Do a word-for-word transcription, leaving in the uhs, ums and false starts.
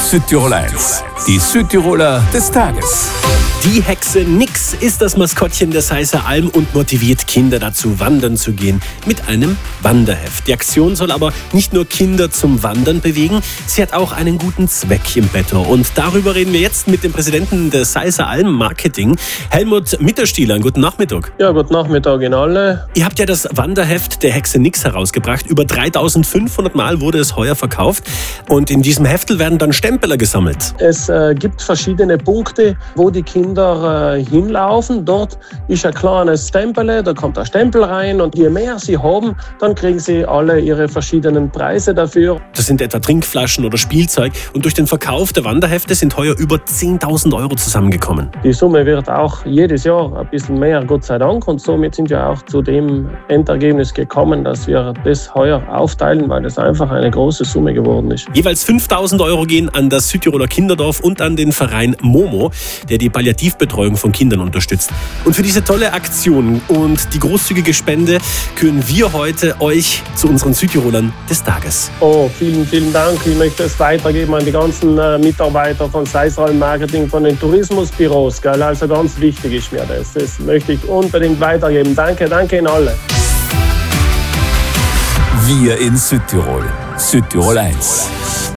Südtirol eins. Die Südtiroler des Tages. Die Hexe Nix ist das Maskottchen der Seisser Alm und motiviert Kinder dazu, wandern zu gehen mit einem Wanderheft. Die Aktion soll aber nicht nur Kinder zum Wandern bewegen, sie hat auch einen guten Zweck im Petto. Und darüber reden wir jetzt mit dem Präsidenten der Seisser Alm Marketing, Helmut Mitterstieler. Guten Nachmittag. Ja, guten Nachmittag in alle. Ihr habt ja das Wanderheft der Hexe Nix herausgebracht. Über dreitausendfünfhundert Mal wurde es heuer verkauft. Und in diesem Heftel werden dann Stempeler gesammelt. Es äh, gibt verschiedene Punkte, wo die Kinder äh, hinlaufen. Dort ist ein kleines Stempel, da kommt ein Stempel rein und je mehr sie haben, dann kriegen sie alle ihre verschiedenen Preise dafür. Das sind etwa Trinkflaschen oder Spielzeug. Und durch den Verkauf der Wanderhefte sind heuer über zehntausend Euro zusammengekommen. Die Summe wird auch jedes Jahr ein bisschen mehr, Gott sei Dank. Und somit sind wir auch zu dem Endergebnis gekommen, dass wir das heuer aufteilen, weil das einfach eine große Summe geworden ist. Jeweils fünftausend Euro gehen an das Südtiroler Kinderdorf und an den Verein Momo, der die Palliativbetreuung von Kindern unterstützt. Und für diese tolle Aktion und die großzügige Spende küren wir heute euch zu unseren Südtirolern des Tages. Oh, vielen, vielen Dank. Ich möchte es weitergeben an die ganzen äh, Mitarbeiter von Seisser Alm Marketing, von den Tourismusbüros. Gell? Also ganz wichtig ist mir das. Das möchte ich unbedingt weitergeben. Danke, danke Ihnen alle. Wir in Südtirol. Südtirol eins.